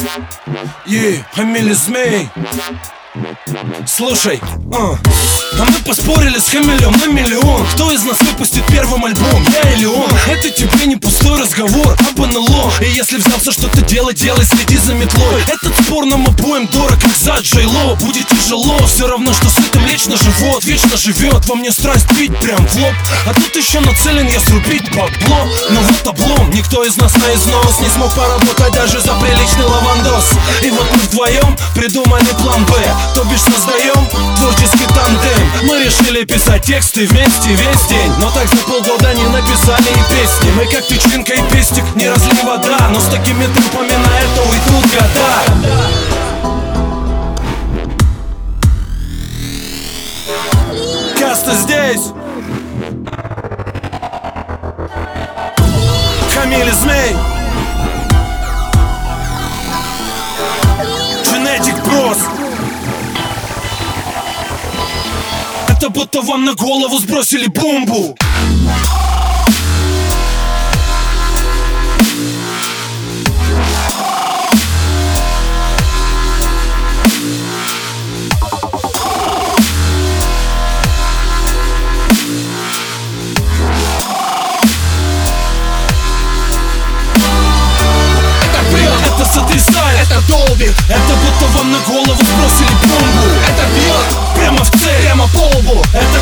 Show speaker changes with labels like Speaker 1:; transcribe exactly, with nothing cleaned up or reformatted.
Speaker 1: Yeah, Хамиль и Змей. Слушай, а, а мы поспорили с Хамилем на миллион. Кто из нас выпустит первым альбом, я или он? Это тебе не пустой разговор об эн эл о. И если взялся что-то делать, делай, следи за метлой. Этот спор нам обоим дорог, как за Джей Ло. Будет тяжело, все равно, что сытым лично живот. Вечно живет во мне страсть пить прям в лоб. А тут еще нацелен я срубить бабло. Но вот облом, никто из нас на износ не смог поработать даже за приличный лавандос. И вот мы вдвоем придумали план Б, то бишь создаем творческий тандем. Мы решили писать тексты вместе весь день, но так за полгода не написали и песни. Мы как тычинка и пестик, не разлей вода, но с такими темпами на это уйдут года. Каста здесь, Хамиль и Змей, Genetic Bros. Это будто вам на голову сбросили бомбу. Сотрясает, это долбит. Это будто вам на голову сбросили бомбу. Это бьет прямо в цель, прямо по лбу. Это